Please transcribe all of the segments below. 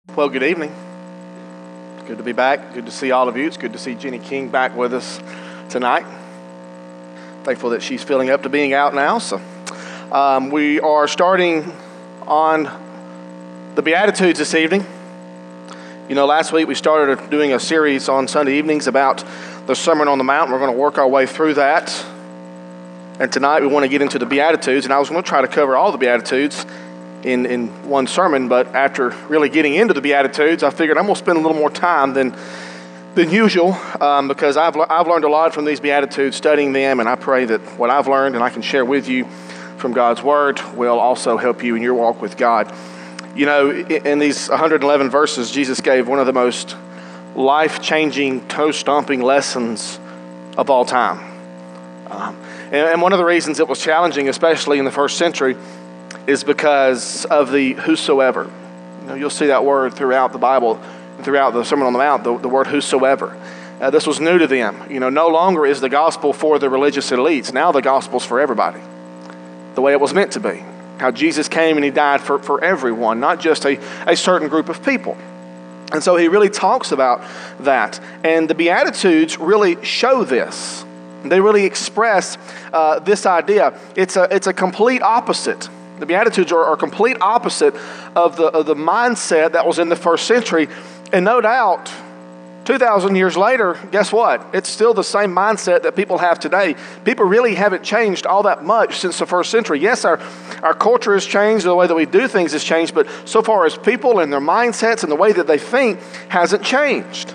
Well, good evening. Good to be back. Good to see all of you. It's good to see Jenny King back with us tonight. Thankful that she's feeling up to being out now. So we are starting on the Beatitudes this evening. You know, last week we started doing a series on Sunday evenings about the Sermon on the Mount. We're going to work our way through that. And tonight we want to get into the Beatitudes. And I was going to try to cover all the Beatitudes in one sermon, but after really getting into the Beatitudes, I figured I'm going to spend a little more time than usual because I've learned a lot from these Beatitudes, studying them, and I pray that what I've learned and I can share with you from God's Word will also help you in your walk with God. You know, in these 111 verses, Jesus gave one of the most life-changing, toe-stomping lessons of all time. And one of the reasons it was challenging, especially in the first century, is because of the whosoever. You know, you'll see that word throughout the Bible, throughout the Sermon on the Mount, the word whosoever. This was new to them. You know, no longer is the gospel for the religious elites. Now the gospel's for everybody, the way it was meant to be. How Jesus came and he died for everyone, not just a certain group of people. And so he really talks about that. And the Beatitudes really show this. They really express this idea. It's a complete opposite. The Beatitudes are a complete opposite of the mindset that was in the first century. And no doubt, 2,000 years later, guess what? It's still the same mindset that people have today. People really haven't changed all that much since the first century. Yes, our culture has changed, the way that we do things has changed, but so far as people and their mindsets and the way that they think hasn't changed.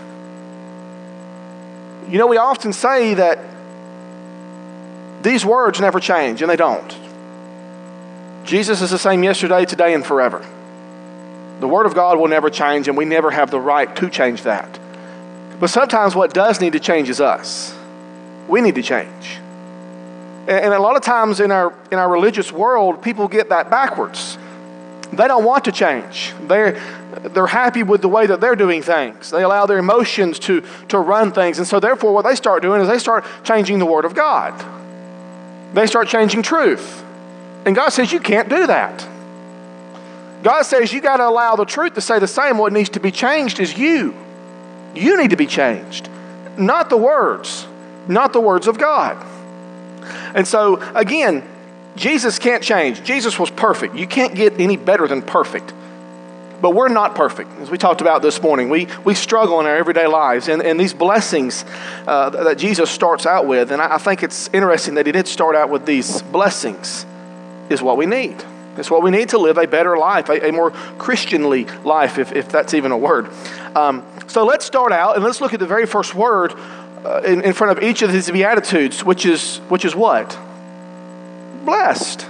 You know, we often say that these words never change, and they don't. Jesus is the same yesterday, today, and forever. The Word of God will never change, and we never have the right to change that. But sometimes what does need to change is us. We need to change. And a lot of times in our religious world, people get that backwards. They don't want to change. They're happy with the way that they're doing things. They allow their emotions to run things. And so therefore what they start doing is they start changing the Word of God. They start changing truth. And God says you can't do that. God says you got to allow the truth to say the same. What needs to be changed is you. You need to be changed. Not the words. Not the words of God. And so, again, Jesus can't change. Jesus was perfect. You can't get any better than perfect. But we're not perfect. As we talked about this morning, we struggle in our everyday lives. And these blessings that Jesus starts out with, and I think it's interesting that he did start out with these blessings, is what we need. It's what we need to live a better life, a more Christianly life, if that's even a word. So let's start out and let's look at the very first word in front of each of these Beatitudes, which is what? Blessed.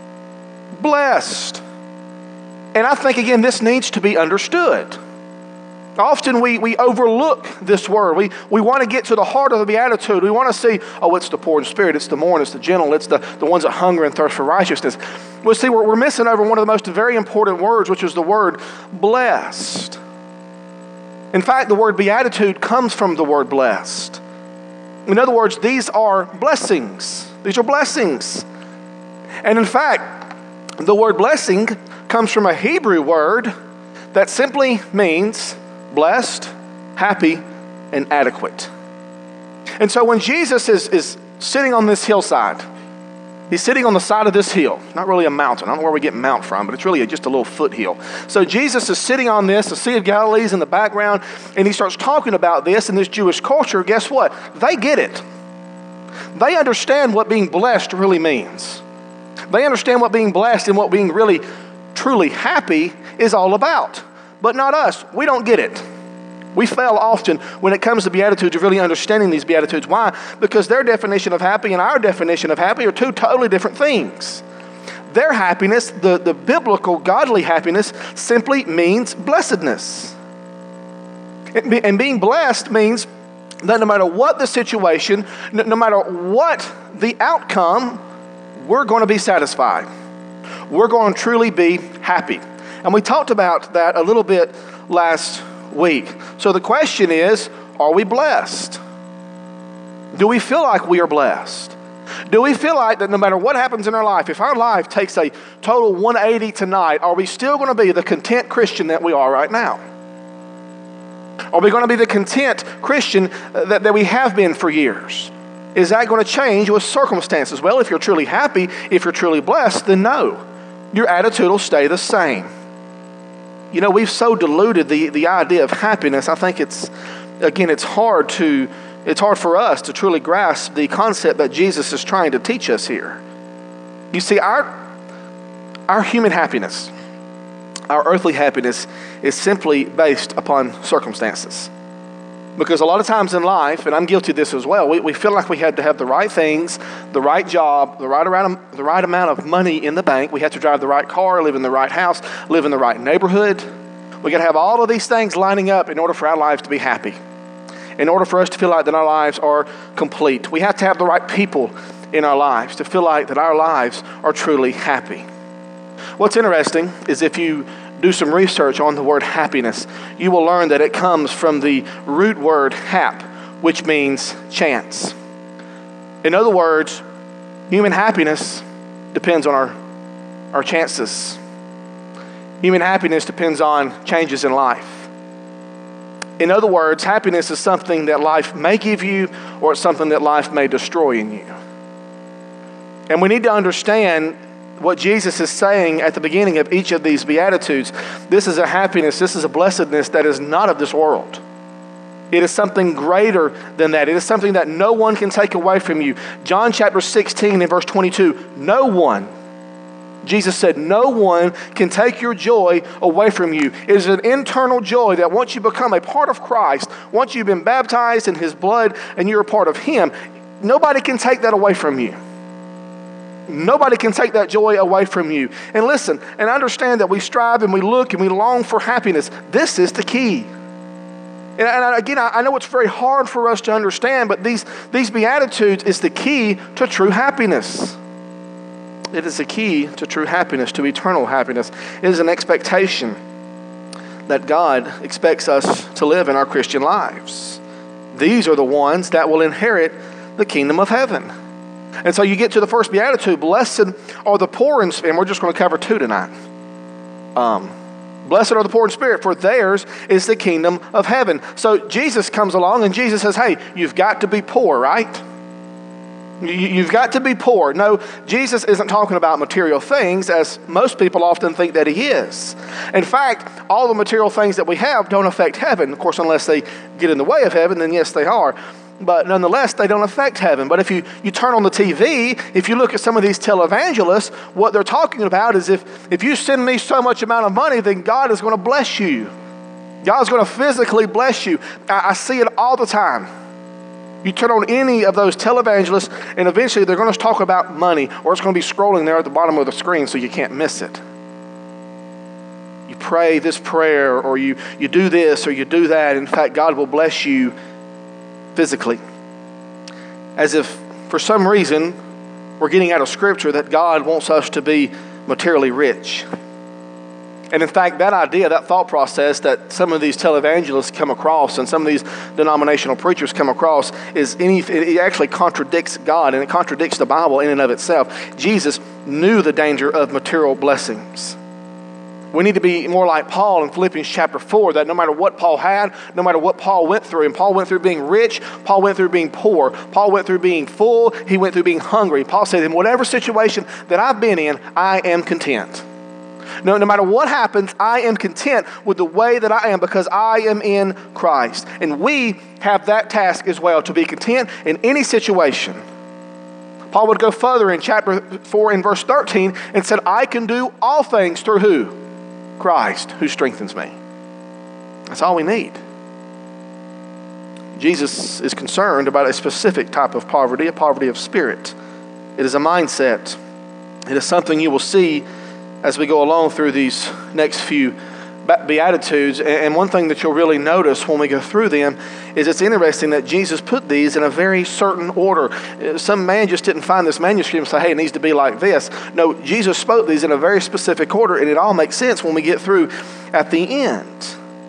Blessed. And I think, again, this needs to be understood. Often we overlook this word. We want to get to the heart of the Beatitude. We want to see, it's the poor in spirit, it's the mourn, it's the gentle, it's the ones that hunger and thirst for righteousness. Well, see, we're missing over one of the most very important words, which is the word blessed. In fact, the word beatitude comes from the word blessed. In other words, these are blessings. These are blessings. And in fact, the word blessing comes from a Hebrew word that simply means blessed, happy, and adequate. And so when Jesus is sitting on this hillside, he's sitting on the side of this hill, not really a mountain. I don't know where we get mount from, but it's really just a little foothill. So Jesus is sitting on this, the Sea of Galilee is in the background, and he starts talking about this in this Jewish culture. Guess what? They get it. They understand what being blessed really means. They understand what being blessed and what being really, truly happy is all about. But not us. We don't get it. We fail often when it comes to Beatitudes of really understanding these Beatitudes. Why? Because their definition of happy and our definition of happy are two totally different things. Their happiness, the biblical, godly happiness, simply means blessedness. And being blessed means that no matter what the situation, no matter what the outcome, we're going to be satisfied. We're going to truly be happy. And we talked about that a little bit last week. So the question is, are we blessed? Do we feel like we are blessed? Do we feel like that no matter what happens in our life, if our life takes a total 180 tonight, are we still going to be the content Christian that we are right now? Are we going to be the content Christian that we have been for years? Is that going to change with circumstances? Well, if you're truly happy, if you're truly blessed, then no. Your attitude will stay the same. You know, we've so diluted the idea of happiness. I think it's hard for us to truly grasp the concept that Jesus is trying to teach us here. You see, our human happiness, our earthly happiness is simply based upon circumstances. Because a lot of times in life, and I'm guilty of this as well, we feel like we had to have the right things, the right job, the right amount of money in the bank. We have to drive the right car, live in the right house, live in the right neighborhood. We got to have all of these things lining up in order for our lives to be happy. In order for us to feel like that our lives are complete. We have to have the right people in our lives to feel like that our lives are truly happy. What's interesting is if you do some research on the word happiness, you will learn that it comes from the root word hap, which means chance. In other words, human happiness depends on our chances. Human happiness depends on changes in life. In other words, happiness is something that life may give you, or it's something that life may destroy in you. And we need to understand what Jesus is saying at the beginning of each of these Beatitudes. This is a happiness, this is a blessedness that is not of this world. It is something greater than that. It is something that no one can take away from you. John chapter 16 and verse 22, no one, Jesus said, no one can take your joy away from you. It is an internal joy that once you become a part of Christ, once you've been baptized in His blood and you're a part of Him, nobody can take that away from you. Nobody can take that joy away from you. And listen, and understand that we strive and we look and we long for happiness. This is the key. And again, I know it's very hard for us to understand, but these Beatitudes is the key to true happiness. It is the key to true happiness, to eternal happiness. It is an expectation that God expects us to live in our Christian lives. These are the ones that will inherit the kingdom of heaven. And so you get to the first Beatitude, blessed are the poor in spirit, and we're just going to cover two tonight. Blessed are the poor in spirit, for theirs is the kingdom of heaven. So Jesus comes along and Jesus says, hey, you've got to be poor, right? You've got to be poor. No, Jesus isn't talking about material things as most people often think that He is. In fact, all the material things that we have don't affect heaven. Of course, unless they get in the way of heaven, then yes, they are. But nonetheless, they don't affect heaven. But if you turn on the TV, if you look at some of these televangelists, what they're talking about is if you send me so much amount of money, then God is going to bless you. God's going to physically bless you. I see it all the time. You turn on any of those televangelists, and eventually they're going to talk about money, or it's going to be scrolling there at the bottom of the screen so you can't miss it. You pray this prayer, or you do this, or you do that. In fact, God will bless you physically. As if for some reason we're getting out of Scripture that God wants us to be materially rich. And in fact, that idea, that thought process that some of these televangelists come across and some of these denominational preachers come across it actually contradicts God, and it contradicts the Bible in and of itself. Jesus knew the danger of material blessings. We need to be more like Paul in Philippians chapter 4, that no matter what Paul had, no matter what Paul went through, and Paul went through being rich, Paul went through being poor, Paul went through being full, he went through being hungry. Paul said, in whatever situation that I've been in, I am content. No matter what happens, I am content with the way that I am because I am in Christ. And we have that task as well, to be content in any situation. Paul would go further in chapter 4 in verse 13 and said, I can do all things through who? Christ, who strengthens me. That's all we need. Jesus is concerned about a specific type of poverty, a poverty of spirit. It is a mindset. It is something you will see as we go along through these next few Beatitudes. And one thing that you'll really notice when we go through them is it's interesting that Jesus put these in a very certain order. Some man just didn't find this manuscript and say, hey, it needs to be like this. No, Jesus spoke these in a very specific order, and it all makes sense when we get through at the end.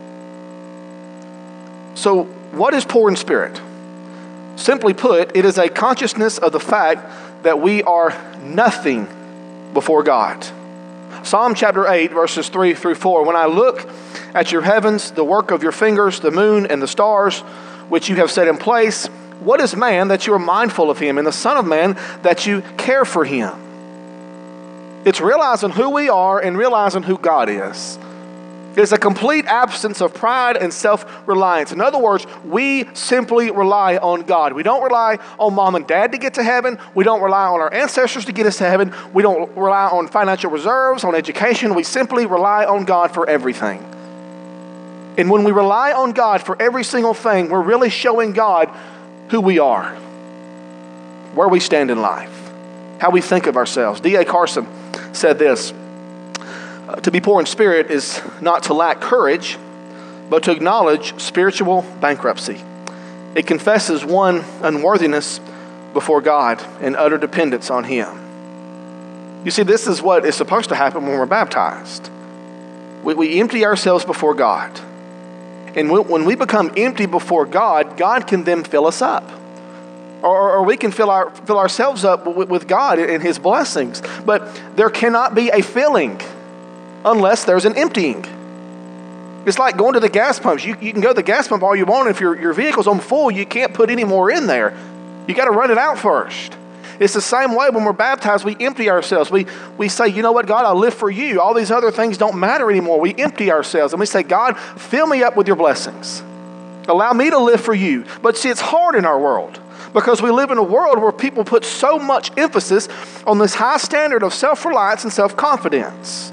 So what is poor in spirit? Simply put, it is a consciousness of the fact that we are nothing before God. Psalm chapter 8, verses 3 through 4. When I look at your heavens, the work of your fingers, the moon and the stars, which you have set in place. What is man that you are mindful of him, and the Son of Man that you care for him? It's realizing who we are and realizing who God is. It's a complete absence of pride and self-reliance. In other words, we simply rely on God. We don't rely on mom and dad to get to heaven. We don't rely on our ancestors to get us to heaven. We don't rely on financial reserves, on education. We simply rely on God for everything. And when we rely on God for every single thing, we're really showing God who we are, where we stand in life, how we think of ourselves. D.A. Carson said this: to be poor in spirit is not to lack courage, but to acknowledge spiritual bankruptcy. It confesses one unworthiness before God and utter dependence on Him. You see, this is what is supposed to happen when we're baptized. We empty ourselves before God. And when we become empty before God, God can then fill us up. Or we can fill ourselves up with God and His blessings. But there cannot be a filling unless there's an emptying. It's like going to the gas pumps. You can go to the gas pump all you want. If your vehicle's on full, you can't put any more in there. You got to run it out first. It's the same way when we're baptized. We empty ourselves. We say, you know what, God, I live for you. All these other things don't matter anymore. We empty ourselves and we say, God, fill me up with your blessings. Allow me to live for you. But see, it's hard in our world because we live in a world where people put so much emphasis on this high standard of self-reliance and self-confidence.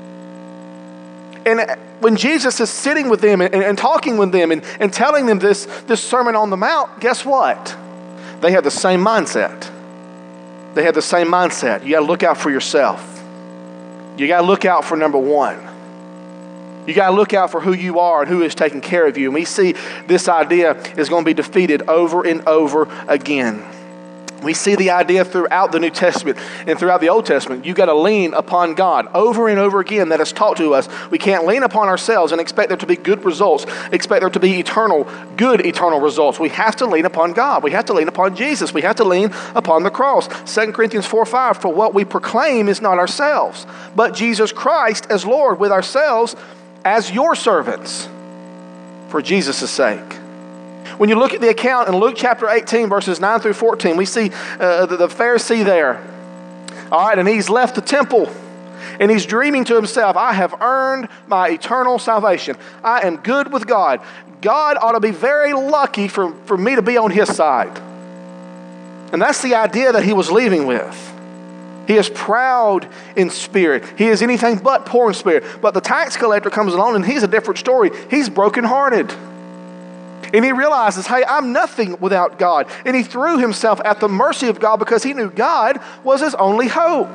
And when Jesus is sitting with them and talking with them and telling them this Sermon on the Mount, guess what? They have the same mindset. They have the same mindset. You got to look out for yourself. You got to look out for number one. You got to look out for who you are and who is taking care of you. And we see this idea is going to be defeated over and over again. We see the idea throughout the New Testament and throughout the Old Testament. You got to lean upon God over and over again. That is taught to us. We can't lean upon ourselves and expect there to be good results, expect there to be good eternal results. We have to lean upon God. We have to lean upon Jesus. We have to lean upon the cross. 2 Corinthians 4:5, for what we proclaim is not ourselves, but Jesus Christ as Lord, with ourselves as your servants for Jesus' sake. When you look at the account in Luke chapter 18, verses 9 through 14, we see the Pharisee there. All right, and he's left the temple, and he's dreaming to himself, I have earned my eternal salvation. I am good with God. God ought to be very lucky for me to be on His side. And that's the idea that he was leaving with. He is proud in spirit. He is anything but poor in spirit. But the tax collector comes along, and he's a different story. He's brokenhearted. And he realizes, hey, I'm nothing without God. And he threw himself at the mercy of God because he knew God was his only hope.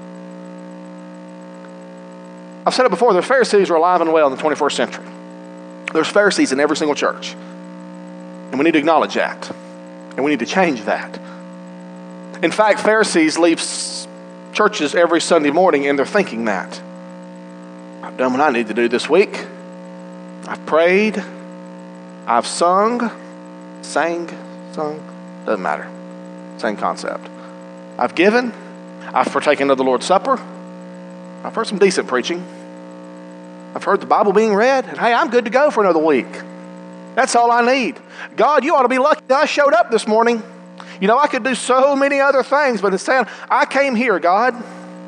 I've said it before, the Pharisees are alive and well in the 21st century. There's Pharisees in every single church. And we need to acknowledge that. And we need to change that. In fact, Pharisees leave churches every Sunday morning and they're thinking that. I've done what I need to do this week. I've prayed. I've sang, doesn't matter. Same concept. I've given. I've partaken of the Lord's Supper. I've heard some decent preaching. I've heard the Bible being read. And hey, I'm good to go for another week. That's all I need. God, you ought to be lucky that I showed up this morning. You know, I could do so many other things, but instead, I came here, God.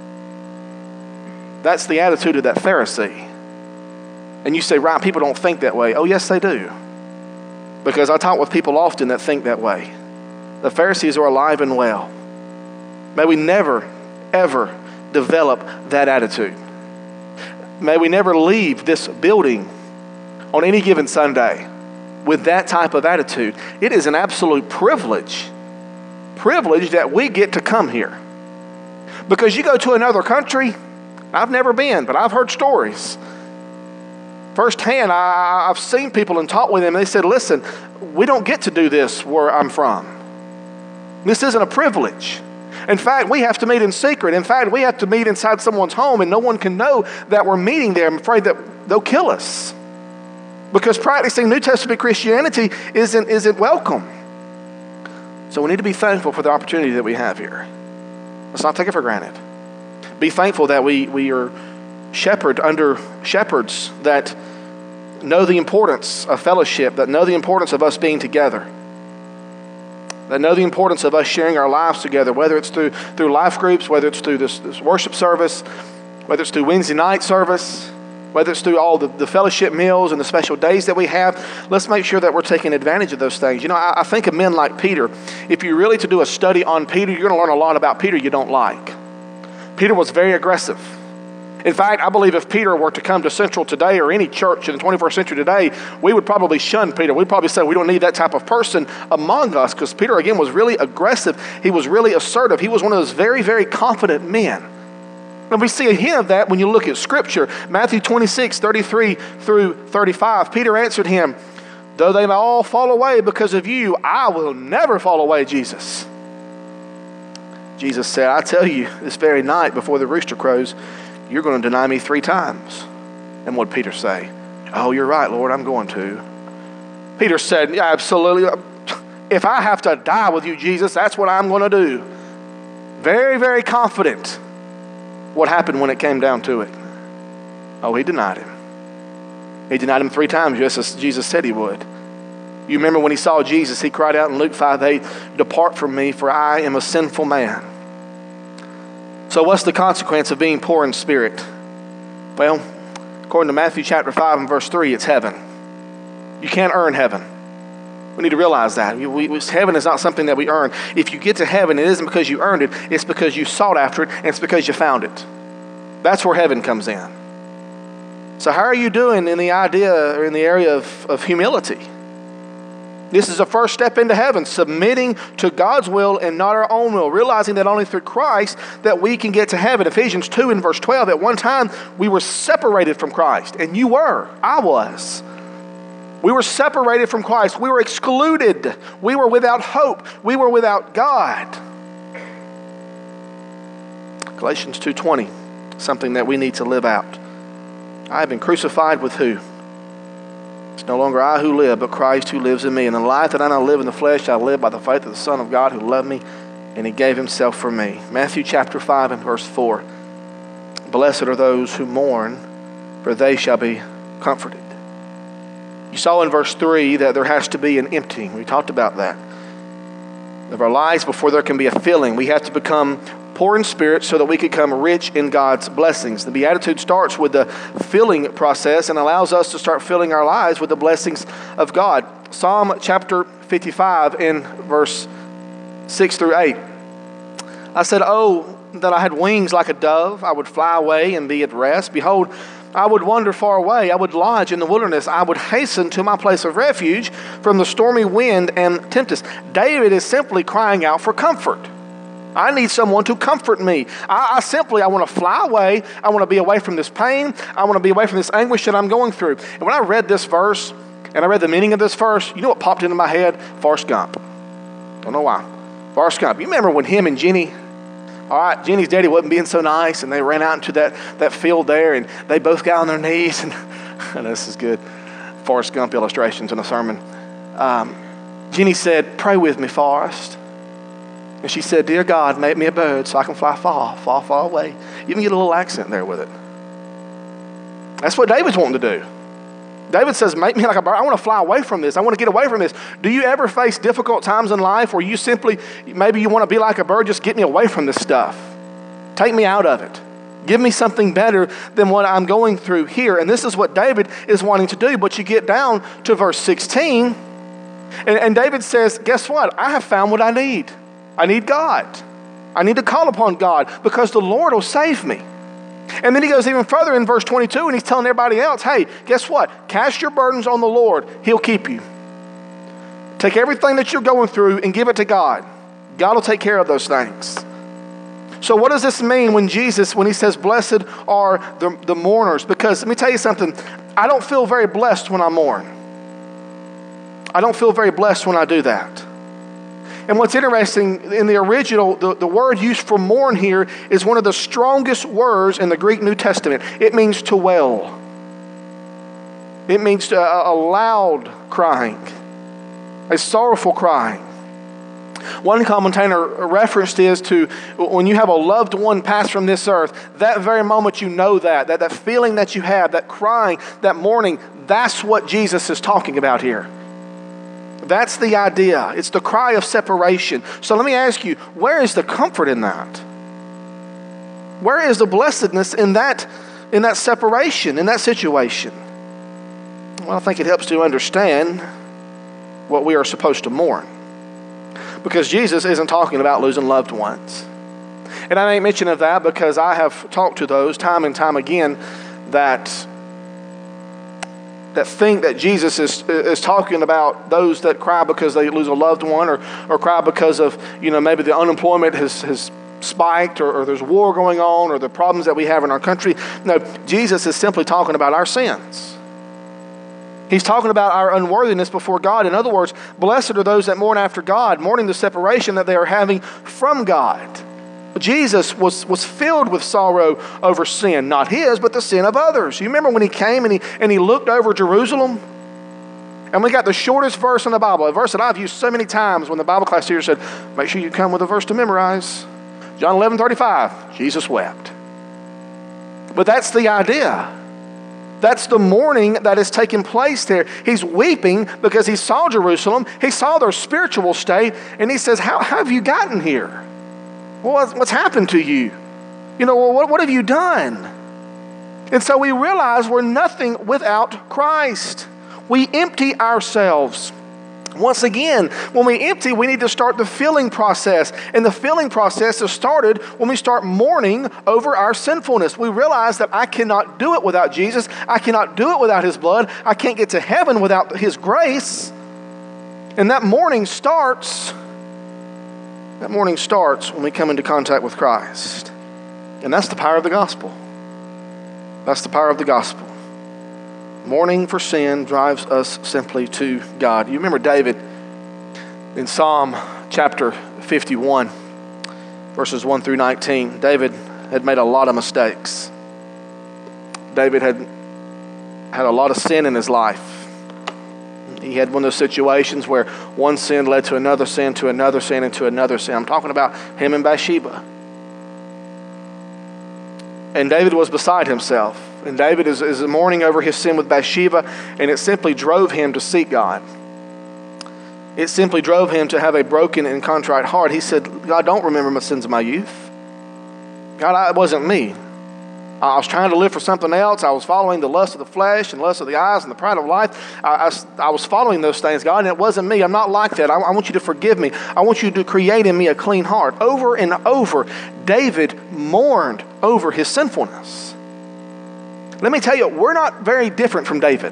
That's the attitude of that Pharisee. And you say, Ryan, people don't think that way. Oh, yes, they do. Because I talk with people often that think that way. The Pharisees are alive and well. May we never, ever develop that attitude. May we never leave this building on any given Sunday with that type of attitude. It is an absolute privilege that we get to come here. Because you go to another country, I've never been, but I've heard stories. Firsthand, I've seen people and talked with them, and they said, listen, we don't get to do this where I'm from. This isn't a privilege. In fact, we have to meet in secret. In fact, we have to meet inside someone's home, and no one can know that we're meeting there. I'm afraid that they'll kill us. Because practicing New Testament Christianity isn't welcome. So we need to be thankful for the opportunity that we have here. Let's not take it for granted. Be thankful that we are shepherded under shepherds that know the importance of fellowship, that know the importance of us being together, that know the importance of us sharing our lives together, whether it's through life groups, whether it's through this worship service, whether it's through Wednesday night service, whether it's through all the fellowship meals and the special days that we have. Let's make sure that we're taking advantage of those things. You know, I think of men like Peter. If you're really to do a study on Peter, you're going to learn a lot about Peter you don't like. Peter was very aggressive. In fact, I believe if Peter were to come to Central today or any church in the 21st century today, we would probably shun Peter. We'd probably say we don't need that type of person among us, because Peter, again, was really aggressive. He was really assertive. He was one of those very, very confident men. And we see a hint of that when you look at Scripture. Matthew 26, 33 through 35. Peter answered him, "Though they may all fall away because of you, I will never fall away, Jesus." Jesus said, "I tell you, this very night before the rooster crows, you're going to deny me 3 times. And what did Peter say? "Oh, you're right, Lord, I'm going to." Peter said, "Yeah, absolutely. If I have to die with you, Jesus, that's what I'm going to do." Very, very confident. What happened when it came down to it? Oh, he denied him. He denied him 3 times, just as Jesus said he would. You remember when he saw Jesus, he cried out in Luke 5:8, "Depart from me, for I am a sinful man." So what's the consequence of being poor in spirit? Well, according to Matthew chapter 5 and verse 3, it's heaven. You can't earn heaven. We need to realize that. Heaven is not something that we earn. If you get to heaven, it isn't because you earned it. It's because you sought after it, and it's because you found it. That's where heaven comes in. So how are you doing in the idea or in the area of humility? This is the first step into heaven, submitting to God's will and not our own will, realizing that only through Christ that we can get to heaven. Ephesians 2 and verse 12, at one time we were separated from Christ, and you were, I was. We were separated from Christ. We were excluded. We were without hope. We were without God. Galatians 2:20, something that we need to live out. I have been crucified with who? It's no longer I who live, but Christ who lives in me. And the life that I now live in the flesh, I live by the faith of the Son of God who loved me, and he gave himself for me. Matthew chapter 5 and verse 4. Blessed are those who mourn, for they shall be comforted. You saw in verse 3 that there has to be an emptying. We talked about that. Of our lives before there can be a filling. We have to become poor in spirit so that we can become rich in God's blessings. The Beatitude starts with the filling process and allows us to start filling our lives with the blessings of God. Psalm chapter 55 in verse 6 through 8. I said, "Oh, that I had wings like a dove. I would fly away and be at rest. Behold, I would wander far away. I would lodge in the wilderness. I would hasten to my place of refuge from the stormy wind and tempest." David is simply crying out for comfort. I need someone to comfort me. I want to fly away. I want to be away from this pain. I want to be away from this anguish that I'm going through. And when I read this verse, and I read the meaning of this verse, you know what popped into my head? Forrest Gump. Don't know why. Forrest Gump. You remember when him and Jenny, all right, Jenny's daddy wasn't being so nice, and they ran out into that field there, and they both got on their knees. And I know this is good. Forrest Gump illustrations in a sermon. Jenny said, "Pray with me, Forrest." And she said, "Dear God, make me a bird so I can fly far, far, far away." You can get a little accent there with it. That's what David's wanting to do. David says, "Make me like a bird. I want to fly away from this. I want to get away from this." Do you ever face difficult times in life where you simply, maybe you want to be like a bird, just get me away from this stuff. Take me out of it. Give me something better than what I'm going through here. And this is what David is wanting to do. But you get down to verse 16, and David says, guess what? I have found what I need. I need God. I need to call upon God because the Lord will save me. And then he goes even further in verse 22 and he's telling everybody else, hey, guess what? Cast your burdens on the Lord. He'll keep you. Take everything that you're going through and give it to God. God will take care of those things. So what does this mean when he says, blessed are the mourners? Because let me tell you something. I don't feel very blessed when I mourn. I don't feel very blessed when I do that. And what's interesting, in the original, the word used for mourn here is one of the strongest words in the Greek New Testament. It means to wail. It means a loud crying, a sorrowful crying. One commentator referenced is to when you have a loved one pass from this earth, that very moment you know that feeling that you have, that crying, that mourning, that's what Jesus is talking about here. That's the idea. It's the cry of separation. So let me ask you, where is the comfort in that? Where is the blessedness in that separation, in that situation? Well, I think it helps to understand what we are supposed to mourn. Because Jesus isn't talking about losing loved ones. And I make mention of that because I have talked to those time and time again that think that Jesus is talking about those that cry because they lose a loved one or cry because of, maybe the unemployment has spiked or there's war going on or the problems that we have in our country. No, Jesus is simply talking about our sins. He's talking about our unworthiness before God. In other words, blessed are those that mourn after God, mourning the separation that they are having from God. Jesus was filled with sorrow over sin, not his, but the sin of others. You remember when he came and he looked over Jerusalem? And we got the shortest verse in the Bible, a verse that I've used so many times when the Bible class teacher said, make sure you come with a verse to memorize. John 11:35, Jesus wept. But that's the idea. That's the mourning that is taking place there. He's weeping because he saw Jerusalem. He saw their spiritual state. And he says, how have you gotten here? Well, what's happened to you? What have you done? And so we realize we're nothing without Christ. We empty ourselves. Once again, when we empty, we need to start the filling process. And the filling process is started when we start mourning over our sinfulness. We realize that I cannot do it without Jesus. I cannot do it without his blood. I can't get to heaven without his grace. And that mourning starts when we come into contact with Christ. And that's the power of the gospel. That's the power of the gospel. Mourning for sin drives us simply to God. You remember David in Psalm chapter 51, verses 1 through 19. David had made a lot of mistakes. David had a lot of sin in his life. He had one of those situations where one sin led to another sin, to another sin, and to another sin. I'm talking about him and Bathsheba. And David was beside himself. And David is mourning over his sin with Bathsheba, and it simply drove him to seek God. It simply drove him to have a broken and contrite heart. He said, God, don't remember my sins of my youth. God, it wasn't me. I was trying to live for something else. I was following the lust of the flesh and lust of the eyes and the pride of life. I was following those things, God, and it wasn't me. I'm not like that. I want you to forgive me. I want you to create in me a clean heart. Over and over, David mourned over his sinfulness. Let me tell you, we're not very different from David.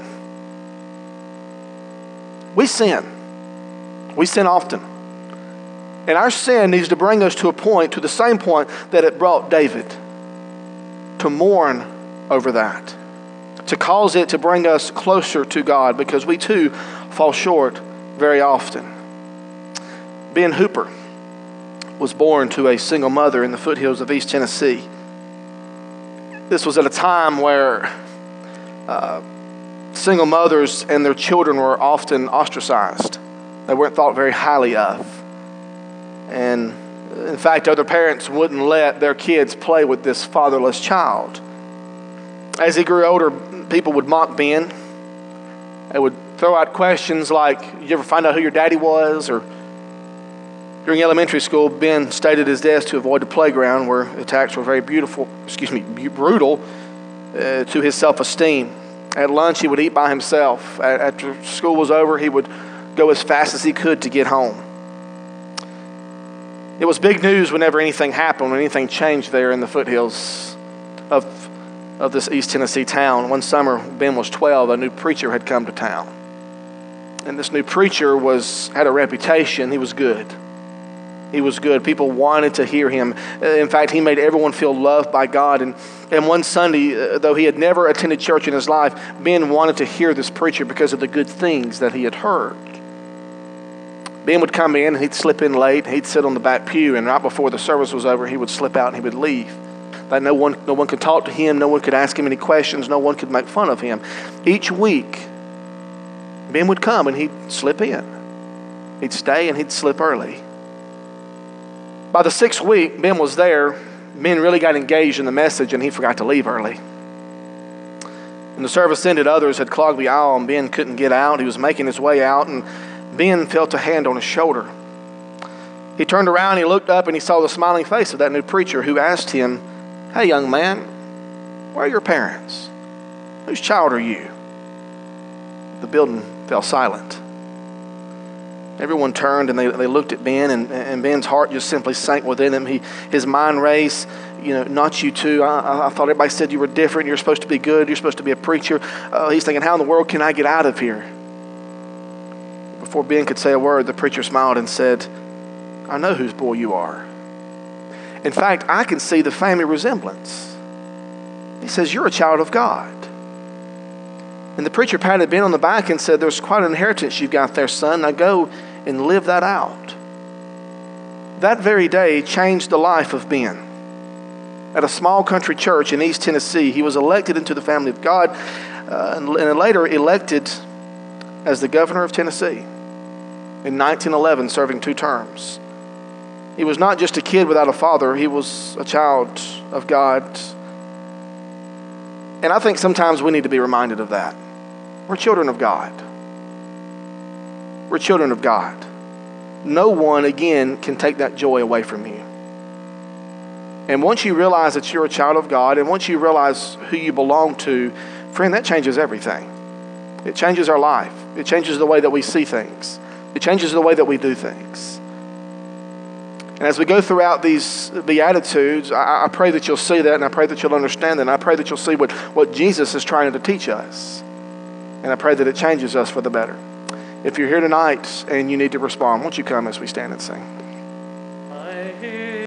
We sin. We sin often. And our sin needs to bring us to the same point that it brought David. To mourn over that. To cause it to bring us closer to God, because we too fall short very often. Ben Hooper was born to a single mother in the foothills of East Tennessee. This was at a time where single mothers and their children were often ostracized. They weren't thought very highly of. And in fact, other parents wouldn't let their kids play with this fatherless child. As he grew older, people would mock Ben. They would throw out questions like, "You ever find out who your daddy was?" Or during elementary school, Ben stayed at his desk to avoid the playground where attacks were very brutal to his self-esteem. At lunch, he would eat by himself. After school was over, he would go as fast as he could to get home. It was big news whenever anything happened, when anything changed there in the foothills of this East Tennessee town. One summer, Ben was 12, a new preacher had come to town. And this new preacher had a reputation. He was good. He was good. People wanted to hear him. In fact, he made everyone feel loved by God. And one Sunday, though he had never attended church in his life, Ben wanted to hear this preacher because of the good things that he had heard. Ben would come in and he'd slip in late. He'd sit on the back pew, and right before the service was over, he would slip out and he would leave. That no one could talk to him. No one could ask him any questions. No one could make fun of him. Each week, Ben would come and he'd slip in. He'd stay and he'd slip early. By the 6th week, Ben was there. Ben really got engaged in the message, and he forgot to leave early. When the service ended, others had clogged the aisle, and Ben couldn't get out. He was making his way out, and Ben felt a hand on his shoulder. He turned around, he looked up, and he saw the smiling face of that new preacher who asked him, "Hey, young man, where are your parents? Whose child are you?" The building fell silent. Everyone turned and they looked at Ben, and Ben's heart just simply sank within him. His mind raced, not you too. I thought everybody said you were different. You're supposed to be good. You're supposed to be a preacher. He's thinking, how in the world can I get out of here? Before Ben could say a word, the preacher smiled and said, "I know whose boy you are. In fact, I can see the family resemblance." He says, "You're a child of God." And the preacher patted Ben on the back and said, "There's quite an inheritance you've got there, son. Now go and live that out." That very day changed the life of Ben. At a small country church in East Tennessee, he was elected into the family of God and later elected as the governor of Tennessee in 1911, serving 2 terms. He was not just a kid without a father. He was a child of God. And I think sometimes we need to be reminded of that. We're children of God. We're children of God. No one, again, can take that joy away from you. And once you realize that you're a child of God, and once you realize who you belong to, friend, that changes everything. It changes our life. It changes the way that we see things. It changes the way that we do things. And as we go throughout these Beatitudes, I pray that you'll see that, and I pray that you'll understand that, and I pray that you'll see what Jesus is trying to teach us. And I pray that it changes us for the better. If you're here tonight and you need to respond, won't you come as we stand and sing?